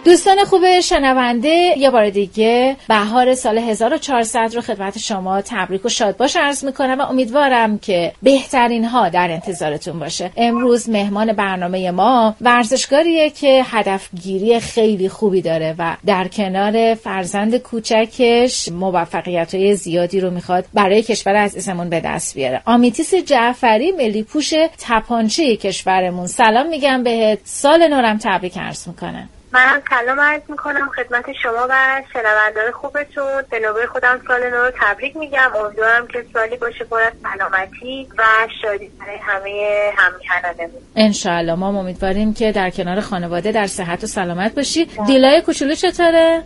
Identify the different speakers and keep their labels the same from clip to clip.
Speaker 1: دوستان خوب شنونده، یه بار دیگه بهار سال 1400 رو خدمت شما تبریک و شادباش عرض میکنم و امیدوارم که بهترین ها در انتظارتون باشه. امروز مهمان برنامه ما ورزشکاریه که هدفگیری خیلی خوبی داره و در کنار فرزند کوچکش موفقیت‌های زیادی رو میخواد برای کشور عزیزمون به دست بیاره. آمیتیس جعفری، ملی پوش تپانچه کشورمون، سلام میگم بهت، سال نورم تبریک عرض میکنم.
Speaker 2: من سلام عرض میکنم خدمت شما و شنوندگان خوبتون. به نوبه خودم سال نو رو تبریک میگم. امیدوارم که سالی باشه پر از سلامتی و شادی برای همه هم‌میهنانمون.
Speaker 1: انشالله. ما امیدواریم که در کنار خانواده در صحت و سلامت باشی. دیلای کوچولو چطوره؟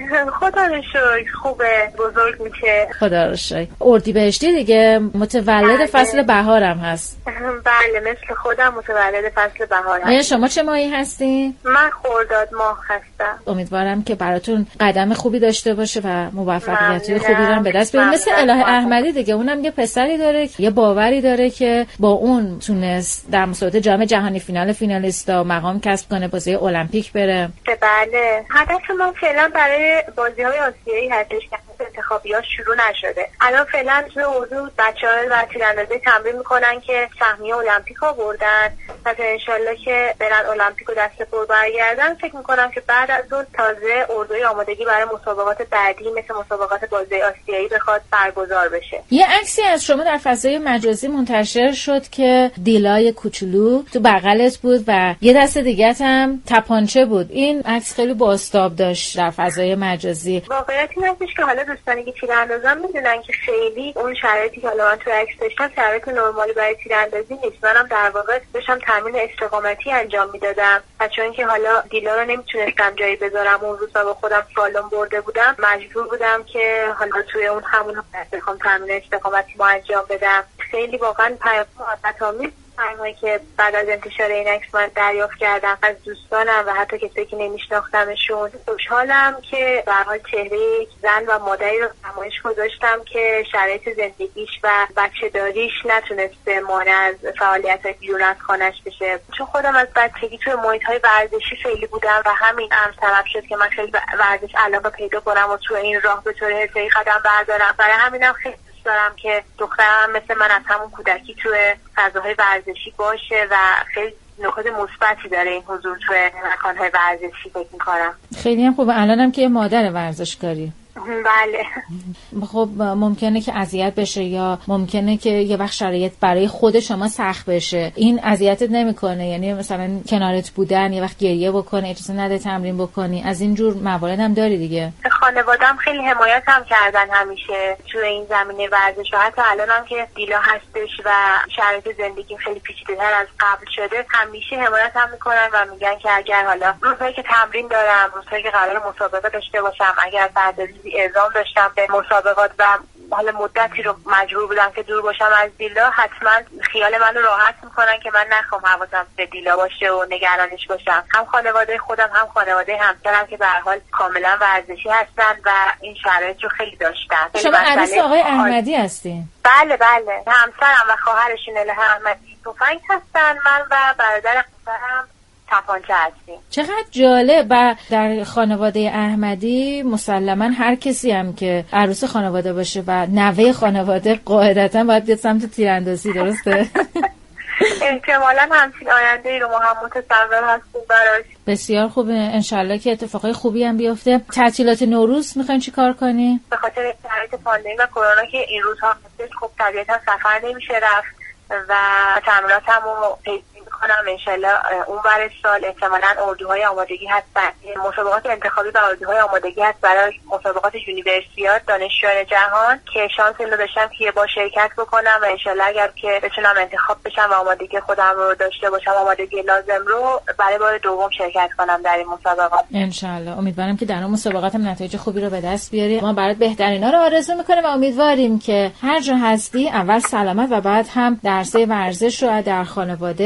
Speaker 2: خدا رو شکر خوبه، بزرگ میشه.
Speaker 1: خدا رو شکر. اردیبهشتی دیگه، متولد فصل بهارم هست.
Speaker 2: بله، مثل خودم متولد فصل بهارم.
Speaker 1: شما چه ماهی هستی؟
Speaker 2: من خرداد ماه هستم.
Speaker 1: امیدوارم که براتون قدم خوبی داشته باشه و موفقیت‌های خوبی رو به دست بیارید. مثل الهه احمدی دیگه، اونم یه پسری داره، یه باوری داره که با اون تونست در مسابقات جام جهانی فینالیستا مقام کسب کنه، بازی المپیک بره.
Speaker 2: بله، هدف ما فعلا برای بازی‌های آسیایی هستش که انتخابیات شروع نشده. الان فعلا توی اردو بچه‌ها و تیراندازی تمرین میکنن که سهمیه المپیک آوردن و انشالله که برن المپیک و دست پر برگردن. فکر میکنم که بعد از اون تازه اردوی آمادگی برای مسابقات بعدی مثل مسابقات بازی آسیایی بخواد برگزار بشه.
Speaker 1: یه عکسی از شما در فضای مجازی منتشر شد که دیلای کوچولو تو بغلت بود و یه دست دیگه‌ت هم تپانچه بود. این عکس خیلی بازتاب داشت در فضای مجازی.
Speaker 2: واقعیت این هستش که حالا دوستانی که تیراندازان میدونن که خیلی اون شرایطی که حالا من تو عکس داشتم شرایط نرمالی برای تیراندازی نیست. منم در واقع داشتم تمرین استقامتی انجام میدادم و چون که حالا دیلا رو نمیتونستم جایی بذارم اون روزا با خودم سالن برده بودم، مجبور بودم که حالا توی اون همون بخوام تمرین استقامتی ما انجام بدم. خیلی واقعا محبت‌آمیز پیامایی که بعد از انتشار این عکس من دریافت کردم از دوستانم و حتی کسایی که نمیشناختمشون. خوشحالم که به هر حال چهره یک زن و مادری رو نمایش گذاشتم که شرایط زندگیش و بچه‌داریش نتونسته مانع از فعالیت‌های بیرون از خانه‌اش بشه. چون خودم از بچگی توی محیط‌های ورزشی خیلی بودم و همین امر سبب شد که من خیلی ورزش علاقه پیدا کنم و توی این راه به طور حرفه‌ای قدم بردارم. برای همینم خیلی دارم که دخترم مثل من از همون کودکی توی فضاهای ورزشی باشه و خیلی نکات مثبتی داره این حضور توی مکان‌های ورزشی فکر می‌کنم.
Speaker 1: خیلی هم خوبه. الانم که یه مادر ورزشکاری.
Speaker 2: بله.
Speaker 1: خب ممکنه که اذیت بشه یا ممکنه که یه وقت شرایط برای خود شما سخت بشه. این اذیتت نمیکنه؟ یعنی مثلا کنارت بودن یه وقت گریه بکنه، اجازه نده تمرین بکنی، از این جور موارد هم داری دیگه؟
Speaker 2: خانواده‌ام خیلی حمایتم کردن همیشه توی این زمینه ورزش و حتی الانم که دیلا هستش و شرایط زندگی خیلی پیچیده‌تر از قبل شده، همیشه حمایتم میکنن و میگن که اگر حالا روزایی که تمرین دارم، روزایی که قرار مسابقه داشته باشم، اگر بعد اعزام داشتم به مسابقات و حالا مدتی رو مجبور بودم که دور باشم از دیلا، حتما خیال منو راحت میکنن که من نخوام حواسم به دیلا باشه و نگرانش باشم. هم خانواده خودم هم خانواده همسرم که به هر حال کاملا ورزشی هستن و این شرایط رو خیلی داشتن.
Speaker 1: شما عروس آقای احمدی هستین؟
Speaker 2: بله بله، همسرم و خواهرشون الهه احمدی تفنگ هستن، من و برادر همسرم تپانچه هستیم.
Speaker 1: چقدر جالب. و در خانواده احمدی مسلما هر کسی هم که عروس خانواده باشه و نوه خانواده قاعدتا باید بیاد سمت تیراندازی، درسته؟
Speaker 2: احتمالاً همچین آینده‌ای رو ما هم متصور هستیم براش.
Speaker 1: بسیار خوبه، انشالله که اتفاقای خوبی هم بیفته. تعطیلات نوروز میخواین چی کار کنی؟
Speaker 2: به خاطر شرایط پاندمی و کرونا که این روزها هستش، خب طبیعتا سفر نمیشه رفت و تمریناتمو پیگیری میکنم. انشالله اون ور سال احتمالاً اردوهای آمادگی هست، مسابقات انتخابی و اردوهای آمادگی هست برای مسابقات یونیورسیاد دانشجویان جهان که شانس اینو داشتم که با شرکت بکنم و انشالله اگر که بتونم انتخاب بشم و آمادگی خودم رو داشته باشم، آمادگی لازم رو برای بار دوم شرکت کنم در این مسابقات.
Speaker 1: انشالله. امیدوارم که در اون مسابقات هم نتایج خوبی رو به دست بیاری. ما برات بهترینا رو آرزو میکنیم و امیدواریم که هر جا هستی اول سلامت و بعد هم درسای ورزش رو در خانواده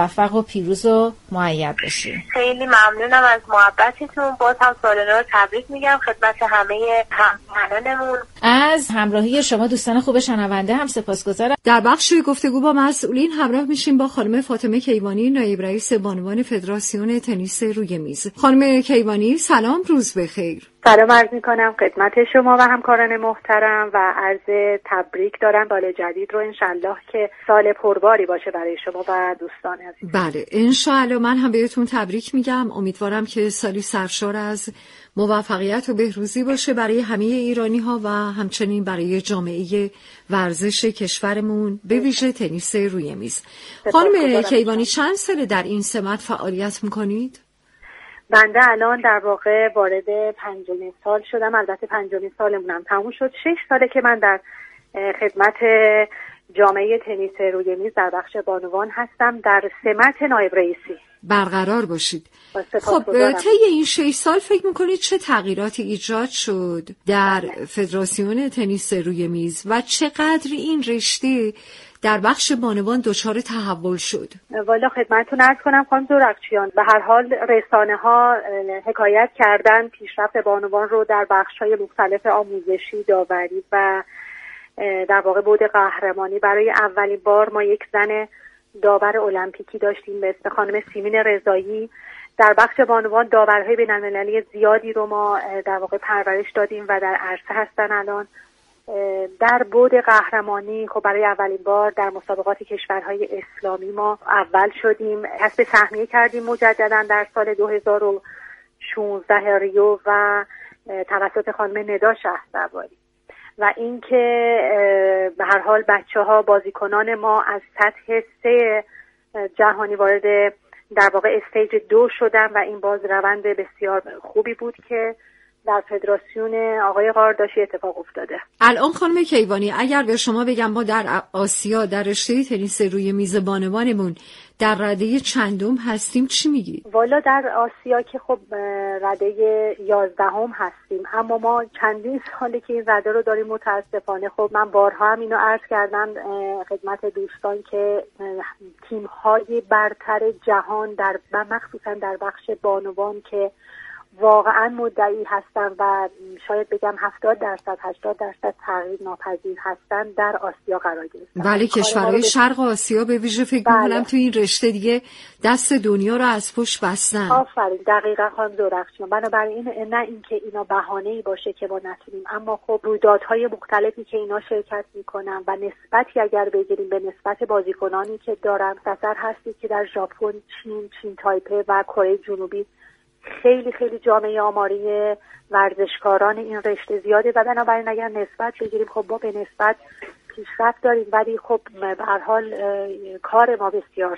Speaker 1: موفق و پیروز و مؤید باشی.
Speaker 2: خیلی ممنونم از محبتتون. باز هم سال نو رو تبریک میگم خدمت همه همراهانمون.
Speaker 1: از همراهی شما دوستان خوب شنونده هم سپاسگزارم.
Speaker 3: در بخش گفتگو با مسئولین همراه میشیم با خانم فاطمه کیوانی، نایب رئیس بانوان فدراسیون تنیس روی میز. خانم کیوانی سلام، روز بخیر.
Speaker 4: سلام عرض میکنم خدمت شما و همکاران محترم و عرض تبریک دارم سال جدید رو، انشالله که سال پرباری باشه برای شما و دوستان عزیز.
Speaker 3: بله انشالله، من هم بهتون تبریک میگم. امیدوارم که سالی سرشار از موفقیت و بهروزی باشه برای همه ایرانی ها و همچنین برای جامعه ورزش کشورمون، به ویژه تنیس روی میز. خانم کیوانی چند ساله در این سمت فعالیت میکنید؟
Speaker 4: بنده الان در واقع وارد 5مین سال شدم. البته 5مین سالمونم تموم شد. 6 ساله که من در خدمت جامعه تنیس روی میز در بخش بانوان هستم در سمت نایب رئیسی.
Speaker 3: برقرار باشید. خب طی این 6 سال فکر میکنید چه تغییراتی ایجاد شد در فدراسیون تنیس روی میز و چقدر این رشته در بخش بانوان دچار تحول شد؟
Speaker 4: والا خدمتتون عرض کنم خانم زورخشیان، به هر حال رسانه ها حکایت کردن پیشرفت بانوان رو در بخش‌های مختلف آموزشی، داوری و در واقع بعد قهرمانی. برای اولین بار ما یک زن داور المپیکی داشتیم به اسم خانم سیمین رضایی. در بخش بانوان داورهای بین‌المللی زیادی رو ما در واقع پرورش دادیم و در عرصه هستن الان. در بعد قهرمانی خب برای اولین بار در مسابقات کشورهای اسلامی ما اول شدیم. کسب سهمیه کردیم مجددا در سال 2016 ریو و توسط خانم ندا شهسواری. و اینکه به هر حال بچه‌ها بازیکنان ما از سطح 3 جهانی وارد در واقع استیج 2 شدن و این باز روند بسیار خوبی بود که در فدراسیون آقای قارداشی اتفاق افتاده.
Speaker 3: الان خانم کیوانی اگر به شما بگم ما در آسیا در رشته تنیس روی میز بانوانمون در رده چندم هستیم چی میگی؟
Speaker 4: والا در آسیا که خب رده 11 هستیم، اما ما چندین ساله که این رده رو داریم متاسفانه. خب من بارها هم اینو عرض کردم خدمت دوستان که تیم‌های برتر جهان در مخصوصا در بخش بانوان که واقعا مدعی هستن و شاید بگم 70% 80% تغییر ناپذیر هستن در آسیا قرار گرفتن.
Speaker 3: بله کشورهای شرق آسیا به ویژه فکر می‌کنم تو این رشته دیگه دست دنیا رو از پشت بستن.
Speaker 4: آفرین، دقیقاً خانم زورخشیان. بنابراین نه اینکه اینا بهانه‌ای باشه که ما نتونیم، اما خب رویدادهای مختلفی که اینا شرکت میکنن و نسبتی اگر بگیریم به نسبت بازیکنانی که دارن، نظر هستی که در ژاپن، چین تایپه و کره جنوبی خیلی خیلی جامعه آماری ورزشکاران این رشته زیاده و بنابراین اگر نسبت بگیریم خب ما به نسبت پیشرفت داریم، ولی خب به هر حال کار ما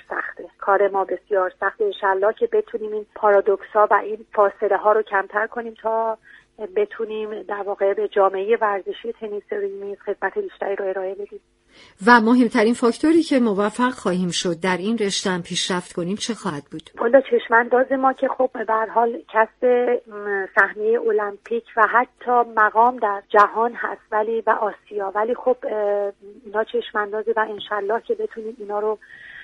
Speaker 4: بسیار سخته. انشالله که بتونیم این پارادوکس‌ها و این فاصله ها رو کمتر کنیم تا بتونیم در واقع به جامعه ورزشی تنیس روی میز خدمت بیشتری رو ارائه بدیم.
Speaker 3: و مهمترین فاکتوری که موفق خواهیم شد در این رشته پیشرفت کنیم چه خواهد بود؟
Speaker 4: والا چشمانداز ما که خب به هر حال کسب سهمیه المپیک و حتی مقام در جهان هست و آسیا، ولی خب اینا چشماندازی و انشالله که بتونیم اینا رو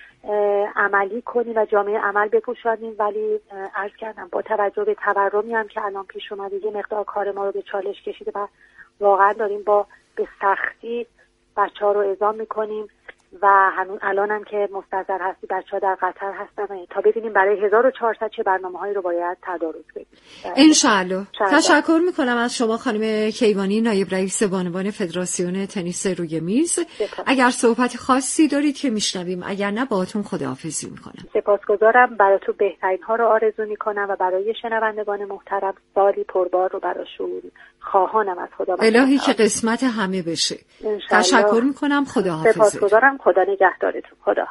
Speaker 4: عملی کنیم و جامعه عمل بپوشانیم. ولی عرض کردم با توجه به تورمی هم که الان پیش اومده یه مقدار کار ما رو به چالش کشیده و واقعا داریم به سختی بچه‌ها رو اعزام می‌کنیم و الان هم که مستحضر هستی بچه‌ها در قطر هستن تا ببینیم برای 1400 چه برنامه‌هایی رو باید تدارک بدیم.
Speaker 3: انشالله. تشکر می‌کنم از شما خانم کیوانی، نایب رئیس بانوان فدراسیون تنیس روی میز. اگر صحبت خاصی دارید که میشنویم، اگر نه باهاتون خداحافظی می‌کنم.
Speaker 4: سپاسگزارم. براتون بهترین ها رو آرزو می‌کنم و برای شنوندگان محترم سالی پربار رو براشون خواهانم از خدا.
Speaker 3: الهی که قسمت همه بشه. تشکر می‌کنم. خداحافظ.
Speaker 4: سپاسگزارم. خدا نگهدارتون. خدا.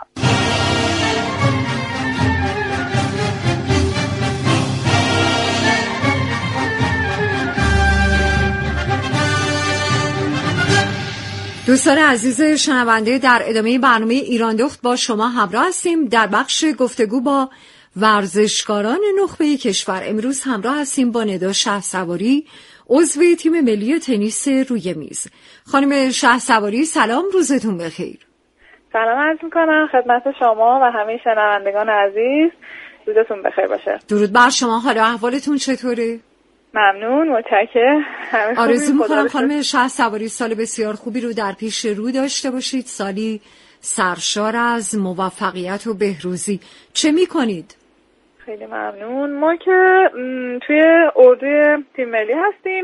Speaker 3: دوستان عزیز شنونده، در ادامه برنامه ایران دخت با شما همراه هستیم. در بخش گفتگو با ورزشکاران نخبه کشور امروز همراه هستیم با ندا شهسواری، عضو تیم ملی تنیس روی میز. خانم شهسواری سلام، روزتون بخیر.
Speaker 5: سلام عرض میکنم خدمت شما و همه شنوندگان عزیز. روزتون بخیر باشه.
Speaker 3: درود بر شما. حالا احوالتون چطوره؟
Speaker 5: ممنون، متشکرم.
Speaker 3: آرزو میکنم خانم شهسواری سال بسیار خوبی رو در پیش رو داشته باشید، سالی سرشار از موفقیت و بهروزی. چه میکنید؟
Speaker 5: خیلی ممنون. ما که توی اردوی تیم ملی هستیم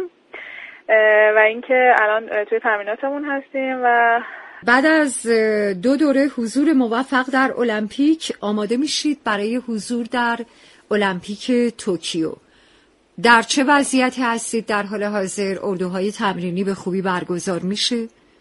Speaker 5: و اینکه الان توی تمریناتمون هستیم و
Speaker 3: بعد از 2 دوره حضور موفق در المپیک آماده میشید برای حضور در المپیک توکیو. در چه وضعیتی هستید در حال حاضر؟ اردوهای تمرینی به خوبی برگزار میشه؟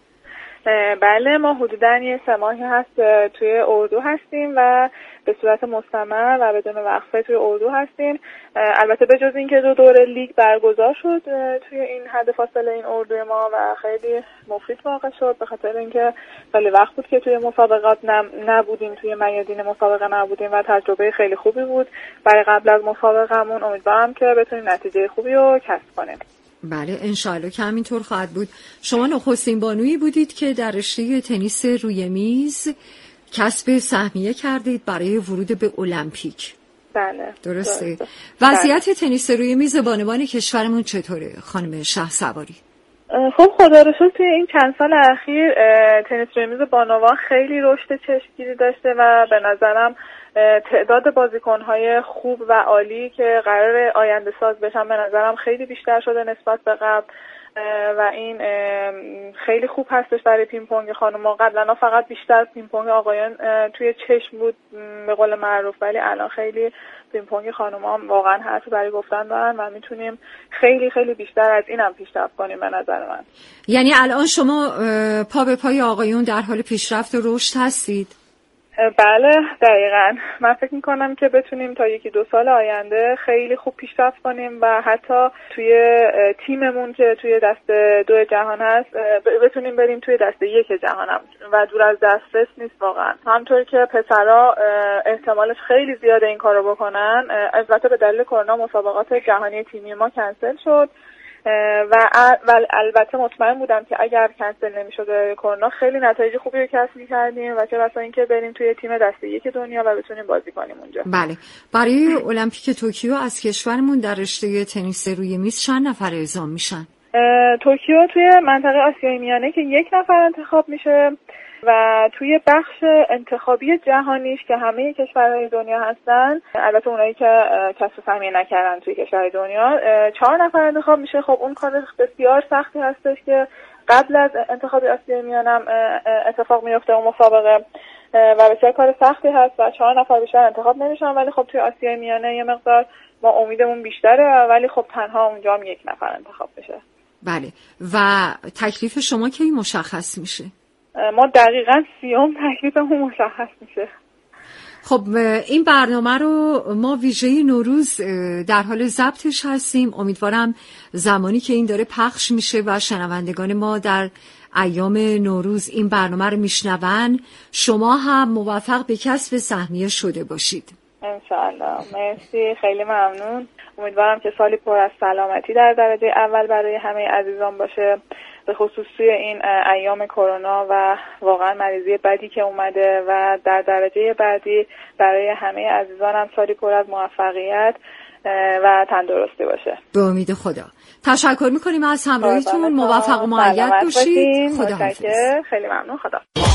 Speaker 5: بله، ما حدوداً 3 ماهی هست توی اردو هستیم و به صورت مستمر و بدون وقفه توی اردو هستیم. البته به جز اینکه 2 دوره لیگ برگزار شد توی این حد فاصله این اردوی ما و خیلی مفید واقع شد، به خاطر اینکه خیلی وقت بود که توی مسابقات نبودیم، توی میادین مسابقه نبودیم و تجربه خیلی خوبی بود برای قبل از مسابقه‌مون. امیدوارم که بتونیم نتیجه خوبی رو کسب کنیم.
Speaker 3: بله انشاءالله که همینطور خواهد بود. شما نخستین بانویی بودید که در رشته تنیس روی میز کسب سهمیه کردید برای ورود به المپیک.
Speaker 5: بله
Speaker 3: درسته. وضعیت تنیس روی میز بانوان کشورمون چطوره خانم شهسواری؟
Speaker 5: خب خدا رو شکر توی این چند سال اخیر تنیس روی میز بانوان خیلی رشد چشمگیری داشته و به نظرم تعداد بازیکن‌های خوب و عالی که قرار آینده ساز بشن به نظرم خیلی بیشتر شده نسبت به قبل و این خیلی خوب هستش برای پینگ پونگ خانم‌ها. قبلا فقط بیشتر پینگ پونگ آقایان توی چشم بود به قول معروف، ولی الان خیلی پینگ پونگ خانم‌ها واقعا حرفی برای گفتن دارن و میتونیم خیلی خیلی بیشتر از اینم پیشرفت کنیم به نظر من.
Speaker 3: یعنی الان شما پا به پای آقایون در حال پیشرفت و رشد هستید؟
Speaker 5: بله دقیقاً. من فکر میکنم که بتونیم تا 1-2 سال آینده خیلی خوب پیشرفت کنیم و حتی توی تیممون که توی دسته 2 جهان هست بتونیم بریم توی دسته 1 جهان هم و دور از دسترس نیست واقعا. همونطور که پسرا احتمالش خیلی زیاده این کارو بکنن. البته به دلیل کرونا مسابقات جهانی تیمی ما کنسل شد و البته مطمئن بودم که اگر کنسل نمی‌شد کرونا خیلی نتایج خوبی رو کسب می‌کردیم و چه بسا اینکه بریم توی تیم دسته 1 دنیا و بتونیم بازی کنیم اونجا.
Speaker 3: بله. برای المپیک توکیو از کشورمون در رشته تنیس روی میز چند نفر اعزام میشن؟
Speaker 5: توکیو توی منطقه آسیای میانه که 1 نفر انتخاب میشه و توی بخش انتخابی جهانیش که همه کشورهای دنیا هستن، البته اونایی که کسب سهمیه نکردن توی کشورهای دنیا 4 نفر انتخاب میشه. خب اون کار بسیار سختی هستش که قبل از انتخاب آسیای میانم اتفاق میفته اون مسابقه و بسیار کار سختی هست و 4 نفر بیشتر انتخاب نمیشن، ولی خب توی آسیای میانه یه مقدار ما امیدمون بیشتره ولی خب تنها اونجا هم 1 نفر انتخاب میشه.
Speaker 3: بله. و تکلیف شما کی مشخص میشه؟
Speaker 5: ما دقیقاً 30 تکلیفمون مشخص میشه.
Speaker 3: خب این برنامه رو ما ویژه نوروز در حال ضبطش هستیم. امیدوارم زمانی که این داره پخش میشه و شنوندگان ما در ایام نوروز این برنامه رو میشنون شما هم موفق به کسب سهمیه شده باشید.
Speaker 5: انشاءالله. مرسی، خیلی ممنون. امیدوارم که سالی پر از سلامتی در درجه اول برای همه عزیزان باشه، به خصوص توی این ایام کرونا و واقعا مریضی بدی که اومده و در درجه بعدی برای همه عزیزانم سالی پر از موفقیت و تندرستی باشه.
Speaker 3: به امید خدا. تشکر میکنیم از همراهیتون. موفق و مؤید باشید. خداحافظ.
Speaker 5: خیلی ممنون. خدا.